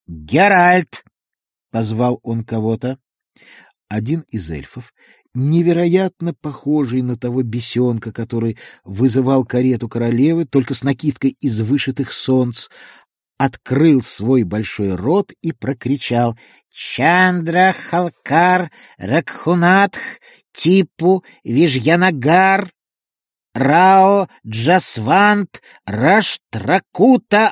Геральт! — позвал он кого-то. Один из эльфов, невероятно похожий на того бесенка, который вызывал карету королевы, только с накидкой из вышитых солнц, открыл свой большой рот и прокричал: «Чандра Халкар Ракхунатх Типу Вижьянагар Рао Джасвант Раштракута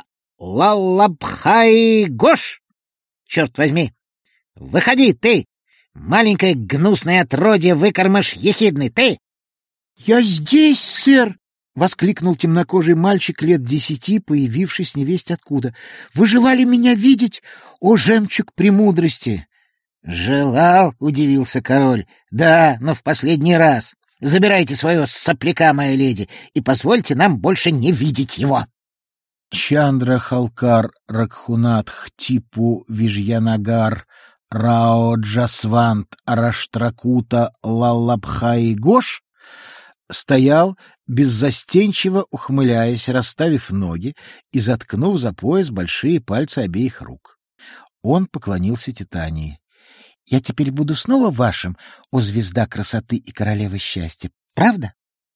Лалабхай Гош! Черт возьми! Выходи, ты, маленькое гнусное отродье, выкормыш ехидный, ты!» «Я здесь, сэр!» — воскликнул темнокожий мальчик лет 10, появившись невесть откуда. «Вы желали меня видеть, о жемчуг премудрости!» «Желал?» — удивился король. «Да, но в последний раз. Забирайте своего сопляка, моя леди, и позвольте нам больше не видеть его». Чандра Халкар Ракхунатх Типу Вижьянагар Рао Джасвант Араштракута Лалабхай Гош стоял, беззастенчиво ухмыляясь, расставив ноги и заткнув за пояс большие пальцы обеих рук. Он поклонился Титании. «Я теперь буду снова вашим, о звезда красоты и королева счастья, правда?»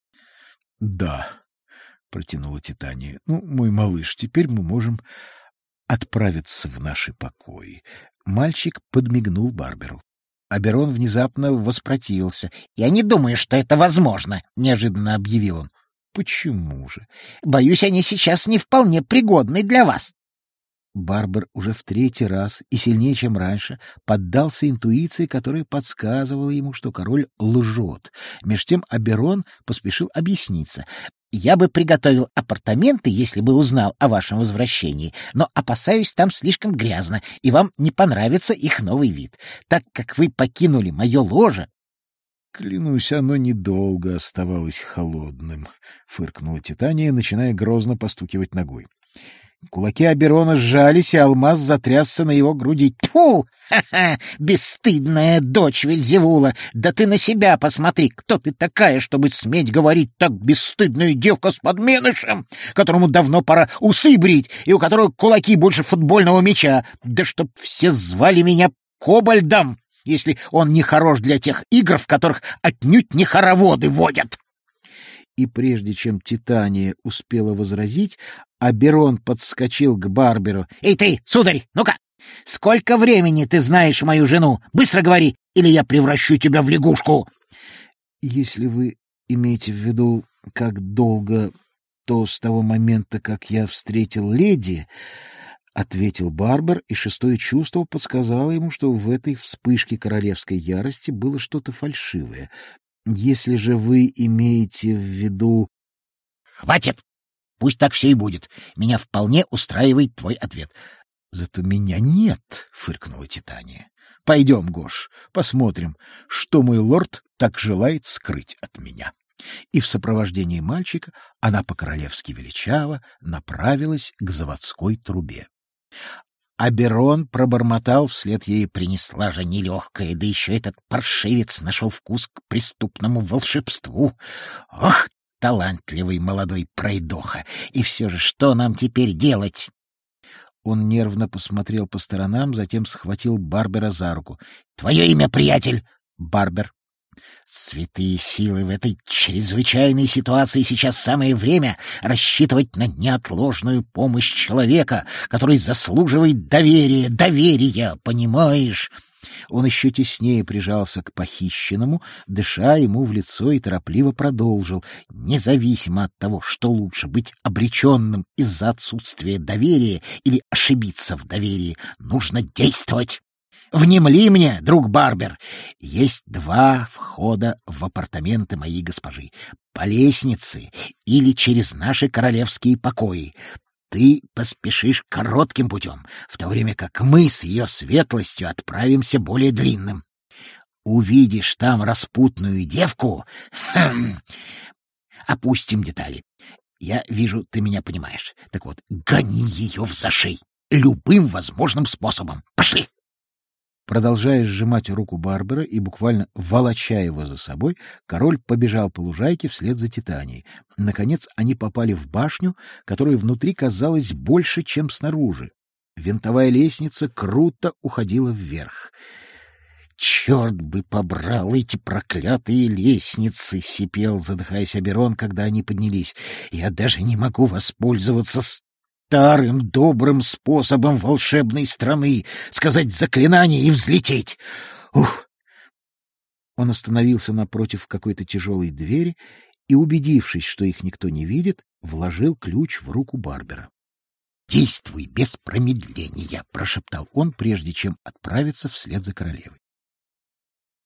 «Да», — протянула Титания. «Ну, мой малыш, теперь мы можем отправиться в наши покои». Мальчик подмигнул Барберу. Оберон внезапно воспротивился. «Я не думаю, что это возможно», — неожиданно объявил он. «Почему же?» «Боюсь, они сейчас не вполне пригодны для вас». Барбер уже в 3-й раз и сильнее, чем раньше, поддался интуиции, которая подсказывала ему, что король лжет. Меж тем Оберон поспешил объясниться. «Я бы приготовил апартаменты, если бы узнал о вашем возвращении, но опасаюсь, там слишком грязно, и вам не понравится их новый вид. Так как вы покинули мое ложе...» «Клянусь, оно недолго оставалось холодным», — фыркнула Титания, начиная грозно постукивать ногой. Кулаки Оберона сжались, и алмаз затрясся на его груди. «Тьфу! Ха-ха! Бесстыдная дочь Вельзевула! Да ты на себя посмотри! Кто ты такая, чтобы сметь говорить так, бесстыдная девка с подменышем, которому давно пора усы брить, и у которого кулаки больше футбольного мяча? Да чтоб все звали меня Кобальдом, если он не хорош для тех игр, в которых отнюдь не хороводы водят!» И прежде чем Титания успела возразить, Оберон подскочил к Барберу. «Эй ты, сударь, ну-ка! Сколько времени ты знаешь мою жену? Быстро говори, или я превращу тебя в лягушку!» «Если вы имеете в виду, как долго, то с того момента, как я встретил леди...» — ответил Барбер, и 6-е чувство подсказало ему, что в этой вспышке королевской ярости было что-то фальшивое. «Если же вы имеете в виду...» «Хватит! Пусть так все и будет. Меня вполне устраивает твой ответ». «Зато меня нет», — фыркнула Титания. «Пойдем, Гош, посмотрим, что мой лорд так желает скрыть от меня». И в сопровождении мальчика она по-королевски величаво направилась к заводской трубе. Оберон пробормотал вслед ей: «Принесла же нелегкая, да еще этот паршивец нашел вкус к преступному волшебству. Ох, талантливый молодой пройдоха! И все же, что нам теперь делать?» Он нервно посмотрел по сторонам, затем схватил Барбера за руку. «Твое имя, приятель?» «Барбер». «Святые силы, в этой чрезвычайной ситуации сейчас самое время рассчитывать на неотложную помощь человека, который заслуживает доверия, понимаешь?» Он еще теснее прижался к похищенному, дыша ему в лицо, и торопливо продолжил: «Независимо от того, что лучше, быть обреченным из-за отсутствия доверия или ошибиться в доверии, нужно действовать. Внемли мне, друг Барбер, есть 2 входа в апартаменты моей госпожи: по лестнице или через наши королевские покои. Ты поспешишь коротким путем, в то время как мы с ее светлостью отправимся более длинным. Увидишь там распутную девку... Опустим детали. Я вижу, ты меня понимаешь. Так вот, гони ее в зашей любым возможным способом. Пошли!» Продолжая сжимать руку Барбера и буквально волоча его за собой, король побежал по лужайке вслед за Титанией. Наконец они попали в башню, которая внутри казалась больше, чем снаружи. Винтовая лестница круто уходила вверх. «Черт бы побрал эти проклятые лестницы!» — сипел, задыхаясь Оберон, когда они поднялись. «Я даже не могу воспользоваться старым добрым способом волшебной страны — сказать заклинание и взлететь! Ух!» Он остановился напротив какой-то тяжелой двери и, убедившись, что их никто не видит, вложил ключ в руку Барбера. «Действуй без промедления!» — прошептал он, прежде чем отправиться вслед за королевой.